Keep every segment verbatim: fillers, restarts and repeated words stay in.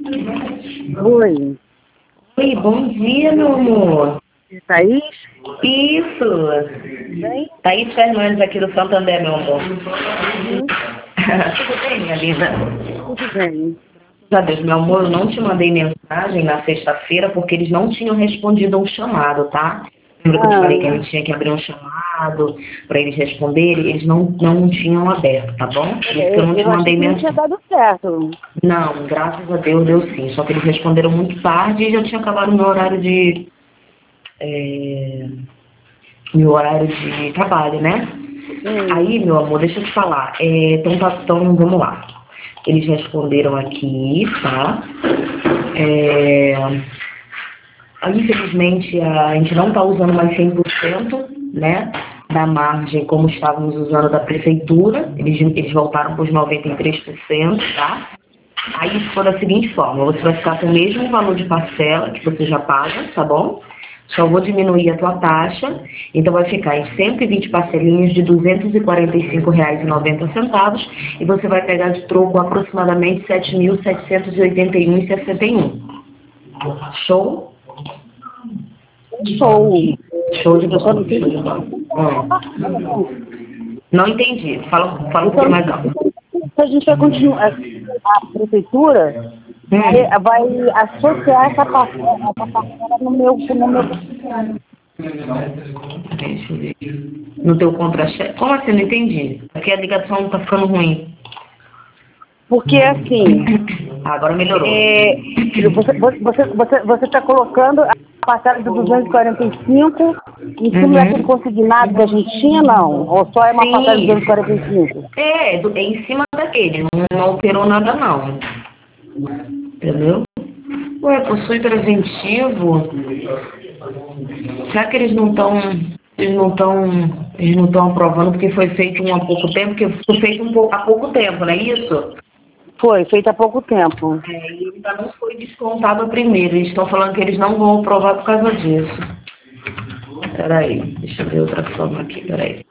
Oi. Oi, bom dia, meu amor. Thaís? Isso. Bem? Thaís Fernandes aqui do Santander, meu amor. Uhum. Tudo bem, minha linda? Tudo bem. Graças a Deus, meu amor, eu não te mandei mensagem na sexta-feira porque eles não tinham respondido um chamado, tá? Lembra que eu te falei que a Ah, gente tinha que abrir um chamado para eles responderem? Eles não, não tinham aberto, tá bom? Por isso que eu eu, não te eu achei mandei que não tinha mensagem. dado certo. Não, graças a Deus deu sim. Só que eles responderam muito tarde e já tinha acabado o meu horário de. É, meu horário de trabalho, né? Hum. Aí, meu amor, deixa eu te falar. É, então, tá, então, vamos lá. Eles responderam aqui, tá? É, aí, infelizmente, a gente não está usando mais cem por cento, né, da margem como estávamos usando da prefeitura. Eles, eles voltaram para os noventa e três por cento, tá? Aí ficou da seguinte forma: você vai ficar com o mesmo valor de parcela que você já paga, tá bom? Só vou diminuir a tua taxa, então vai ficar em cento e vinte parcelinhas de duzentos e quarenta e cinco reais e noventa centavos e você vai pegar de troco aproximadamente sete mil setecentos e oitenta e um reais e sessenta e um. Show? Show. Show de Eu só não bola, show entendi. de bola. Hum. Não entendi. Fala, fala um Eu só pouquinho não mais entendi alto. se a gente vai continuar. A prefeitura vai, Hum. vai associar essa parcela, essa parcela no meu, no meu. Deixa eu ver. No teu contra-cheque? Como assim? Não entendi. Aqui a ligação tá ficando ruim. Porque assim, Agora melhorou. é, você está você, você, você tá colocando a parcela de duzentos e quarenta e cinco em cima daquele Uhum. consignado que a gente tinha, não? Ou só é uma parcela de Sim. duzentos e quarenta e cinco? É, do- é em cima daquele. Não, não alterou nada, não. Entendeu? Ué, possui preventivo. Será que eles não estão. Eles não estão. Eles não estão aprovando porque foi feito um há pouco tempo? Porque foi feito um pouco, há pouco tempo, não é isso? Foi, feito há pouco tempo. É, e ainda não foi descontado a primeira. Eles estão falando que eles não vão aprovar por causa disso. Peraí, deixa eu ver outra forma aqui, peraí.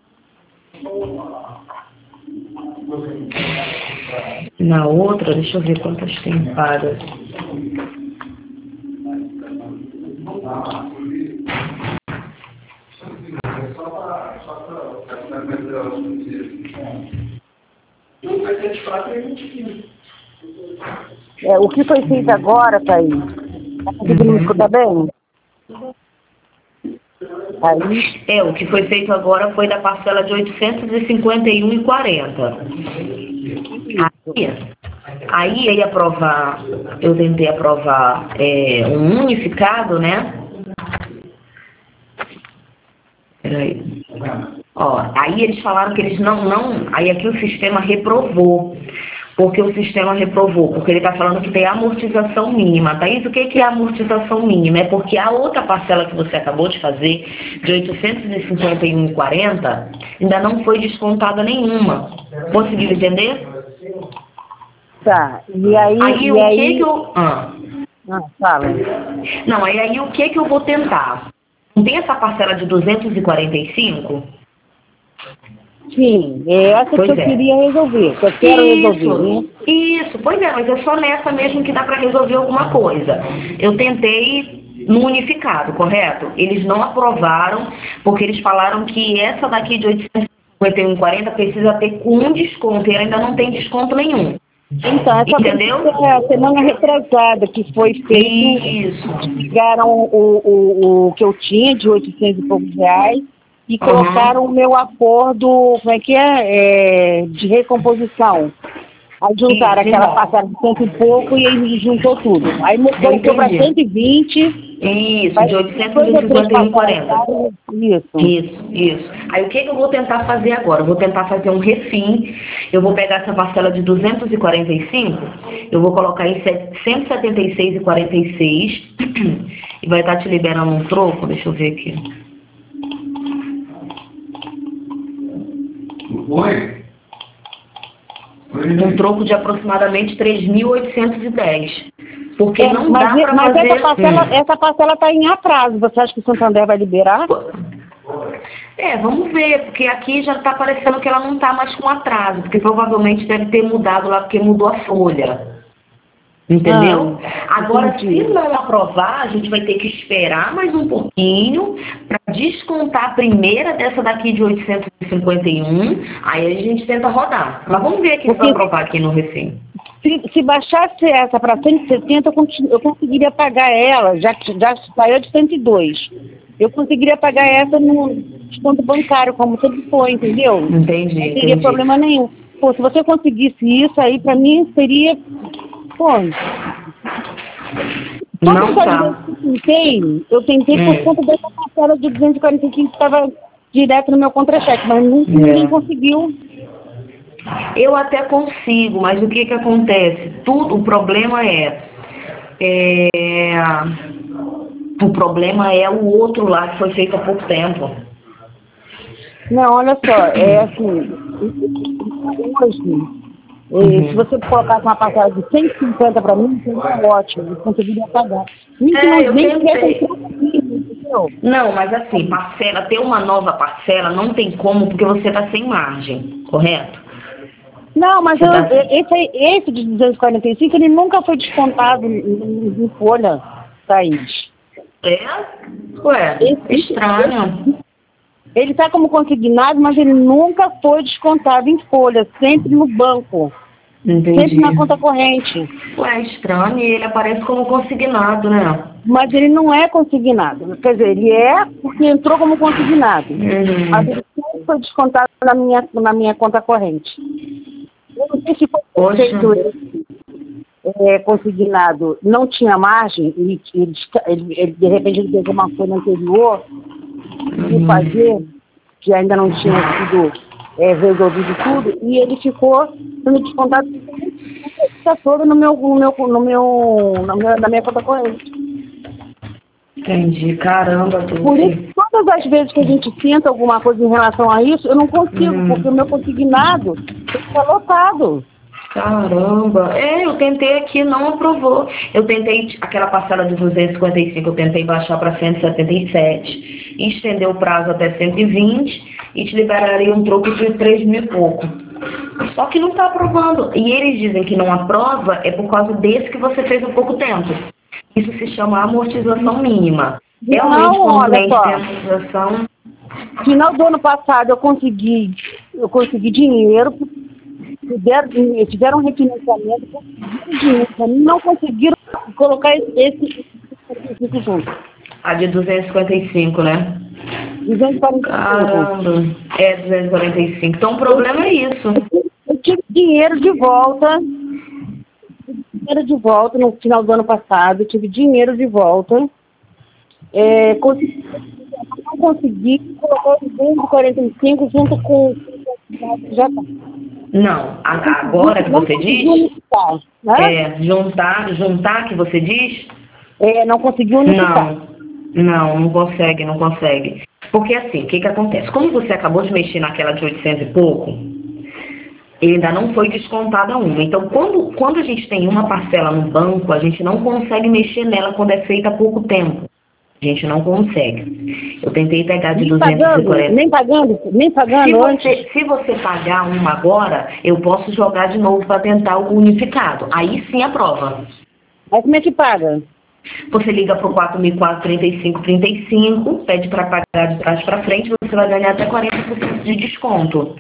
Na outra, deixa eu ver quantas tem pagas. É, o que foi feito agora, Thaís? Está conseguindo me escutar Uhum. bem? Thaís? É, o que foi feito agora foi da parcela de oitocentos e cinquenta e um reais e quarenta Isso. centavos. Aí, aí ia aprovar, eu tentei aprovar é, um unificado, né? Peraí. Ó, aí eles falaram que eles não, não, aí aqui o sistema reprovou. Porque o sistema reprovou, porque ele está falando que tem amortização mínima. Thaís, o que que é amortização mínima? É porque a outra parcela que você acabou de fazer, de oitocentos e cinquenta e um reais e quarenta centavos, ainda não foi descontada nenhuma. Conseguiu entender? Tá. E aí, Aí e o que que aí. eu... Ah. Ah, fala. Não, aí, aí o que que eu vou tentar? Não tem essa parcela de duzentos e quarenta e cinco? Sim, é essa que Pois eu é. queria resolver, que eu quero resolver, né? Isso, isso, pois é, mas é só nessa mesmo que dá para resolver alguma coisa. Eu tentei no unificado, correto? Eles não aprovaram, porque eles falaram que essa daqui de oitocentos e cinquenta e um reais e quarenta centavos precisa ter com desconto, e ela ainda não tem desconto nenhum. Então, essa Entendeu? foi a semana retrasada que foi feito, Isso. pegaram o, o, o que eu tinha de oitocentos e poucos reais e colocaram o Aham. meu acordo, como é que é, é de recomposição. Aí juntaram Isso, aquela então. parcela de cento e pouco e aí juntou tudo. Aí mo- Eu voltou para entendi. cento e vinte, Isso, vai de ter dois oitocentos e ou três cinquenta e um reais e parcelas quarenta. cada, isso. Isso, isso. Aí o que, que eu vou tentar fazer agora? Eu vou tentar fazer um refim. Eu vou pegar essa parcela de duzentos e quarenta e cinco, eu vou colocar em cento e setenta e seis reais e quarenta e seis e vai estar te liberando um troco, deixa eu ver aqui. Oi? Um troco de aproximadamente três mil oitocentos e dez. Porque É, não mas, dá para mas essa fazer. parcela, Hum. essa parcela está em atraso. Você acha que o Santander vai liberar? É, vamos ver, porque aqui já está parecendo que ela não está mais com atraso, porque provavelmente deve ter mudado lá, porque mudou a folha. Entendeu? Ah, Agora, entendi. se não aprovar, a gente vai ter que esperar mais um pouquinho para descontar a primeira dessa daqui de oitocentos e cinquenta e um, aí a gente tenta rodar. Mas vamos ver aqui se vai Porque aprovar aqui no Recém. se, se baixasse essa para cento e setenta, eu, continu- eu conseguiria pagar ela, já que já saiu de cento e dois. Eu conseguiria pagar essa no desconto bancário, como sempre foi, entendeu? Entendi, Não teria entendi. problema nenhum. Pô, se você conseguisse isso aí, para mim seria, pô, todas Não as vezes tá. que eu tentei, eu tentei por Hum. conta dessa parcela de duzentos e quarenta e cinco que estava direto no meu contra-cheque, mas nunca ninguém É. conseguiu. Eu até consigo, mas o que que acontece? Tudo, o problema é, é, o problema é o outro lá que foi feito há pouco tempo. Não, olha só, é assim, hoje, eh, se Uhum. você colocasse uma parcela de cento e cinquenta para mim, seria ótimo, eu conseguiria pagar. Nem que não, É, eu nem que tivesse tentei. entrado aqui, entendeu? Não, mas assim, parcela, ter uma nova parcela não tem como porque você está sem margem, correto? Não, mas Você eu, tá. esse, aí- esse de duzentos e quarenta e cinco, ele nunca foi descontado em, em, em folha, Thaís. É? Ué, Esse, estranho. ele está como consignado, mas ele nunca foi descontado em folha, sempre no banco, sempre Entendi. na conta corrente. Ué, estranho, e ele aparece como consignado, né? Mas ele não é consignado. Quer dizer, ele é porque entrou como consignado. Mas Uhum. ele sempre foi descontado na minha, na minha conta corrente. Eu não sei se foi Poxa. feito é, consignado, não tinha margem, ele, ele, ele, ele, de repente ele pegou uma folha anterior de Uhum. fazer, que ainda não tinha sido é, resolvido tudo, e ele ficou sendo descontado está toda no meu, no meu, no meu, na minha, na minha conta corrente. Entendi. Caramba, Por isso, Dulce. todas as vezes que a gente tenta alguma coisa em relação a isso, eu não consigo, porque o meu Uhum. consignado está lotado. Caramba, é, eu tentei aqui, não aprovou. Eu tentei, aquela parcela de duzentos e cinquenta e cinco, eu tentei baixar para cento e setenta e sete, e estender o prazo até cento e vinte e te liberaria um troco de três mil e pouco. Só que não está aprovando. E eles dizem que não aprova é por causa desse que você fez há pouco tempo. Isso se chama amortização mínima. Realmente, Não, quando o olha cliente tem só, amortização, final do ano passado eu consegui, eu consegui dinheiro, fizeram, fizeram um refinanciamento, conseguiram dinheiro, pra mim, não conseguiram colocar esse, esse, esse junto. a de duzentos e cinquenta e cinco, né? duzentos e quarenta e cinco. Caramba, é duzentos e quarenta e cinco. Então o Eu, problema é isso. eu tive dinheiro de volta, dinheiro de volta no final do ano passado, eu tive dinheiro de volta. É, consegui, não consegui colocar os duzentos e quarenta e cinco junto com o que já está. Não, Não a- consegui, agora que não você consegui diz, unificar, né? é, juntar, juntar que você diz, É, não consegui unificar. não, não, não consegue, não consegue. Porque assim, o que que acontece? Como você acabou de mexer naquela de oitocentos e pouco, ele ainda não foi descontada uma. Então, quando, quando a gente tem uma parcela no banco, a gente não consegue mexer nela quando é feita há pouco tempo. A gente não consegue. Eu tentei pegar de Nem duzentos e pagando, quarenta. nem pagando, nem Se pagando antes. você, se você pagar uma agora, eu posso jogar de novo para tentar o unificado. Aí sim aprova. Mas como é que paga? Você liga para o quatro mil e quatrocentos e trinta e cinco trinta e cinco, pede para pagar de trás para frente, você vai ganhar até quarenta por cento de desconto.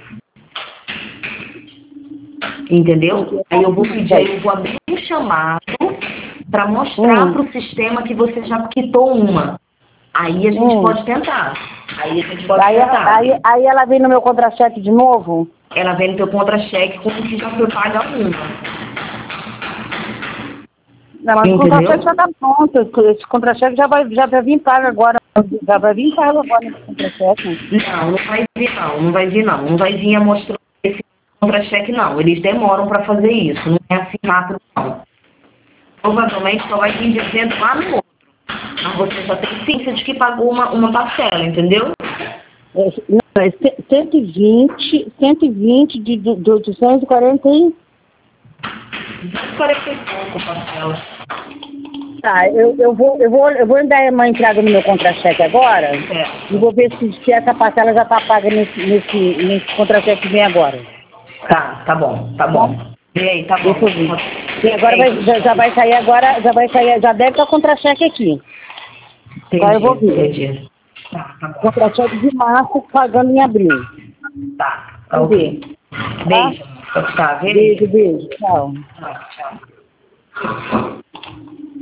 Entendeu? Aí eu vou pedir, aí eu vou abrir um chamado para mostrar Hum, para o sistema que você já quitou uma. Aí a gente hum. pode tentar. Aí a gente pode Aí, ela- tentar. aí, aí ela vem no meu contra-cheque de novo? Ela vem no teu contra-cheque com o que já foi paga uma. Não, mas o contra-cheque Entendeu? já está pronto. Esse contra-cheque já vai, já vai vir pago agora. Já vai vir pago agora esse contra-cheque. Não, não vai vir não, não vai vir não. Não vai vir a mostrar esse contra-cheque não. Eles demoram para fazer isso, não é assim rápido não. Provavelmente só vai vir dizendo lá no outro. Mas você já tem ciência de que pagou uma, uma parcela, entendeu? É, não, é ce- cento e vinte, cento e vinte de, de, de oitocentos e quarenta e... quarenta e pouco parcela. Tá, eu, eu, vou, eu, vou, eu vou dar uma entrada no meu contra-cheque agora e Certo. vou ver se, se essa parcela já está paga nesse, nesse, nesse contra-cheque que vem agora. Tá, tá bom, tá Tá? bom. E aí, tá bom. Deixa eu ver. E agora vai, já, já vai sair agora, já vai sair, já deve estar o contra-cheque aqui. Entendi, Agora eu vou ver. entendi. Tá, tá bom. Contra-cheque de março, pagando em abril. Tá, Vamos ok. ver. Beijo. Tá, Beijo, beijo. Tchau. Tchau, tchau.